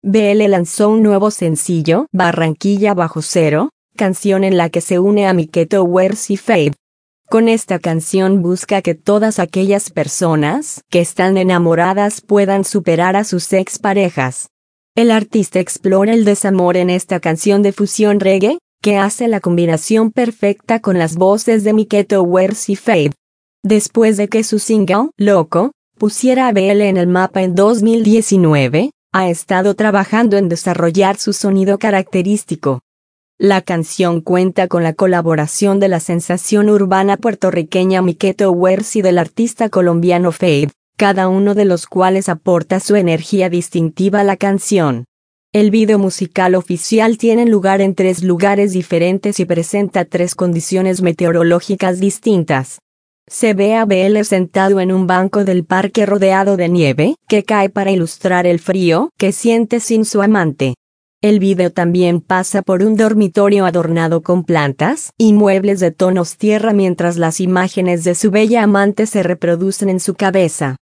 BL lanzó un nuevo sencillo, Barranquilla Bajo Cero, canción en la que se une a Mike Towers y Fade. Con esta canción busca que todas aquellas personas que están enamoradas puedan superar a sus exparejas. El artista explora el desamor en esta canción de fusión reggae, que hace la combinación perfecta con las voces de Mike Towers y Fade. Después de que su single, Loco, pusiera a BL en el mapa en 2019, ha estado trabajando en desarrollar su sonido característico. La canción cuenta con la colaboración de la sensación urbana puertorriqueña Mike Towers y del artista colombiano Fade, cada uno de los cuales aporta su energía distintiva a la canción. El video musical oficial tiene lugar en 3 lugares diferentes y presenta 3 condiciones meteorológicas distintas. Se ve a BL sentado en un banco del parque rodeado de nieve, que cae para ilustrar el frío que siente sin su amante. El video también pasa por un dormitorio adornado con plantas y muebles de tonos tierra mientras las imágenes de su bella amante se reproducen en su cabeza.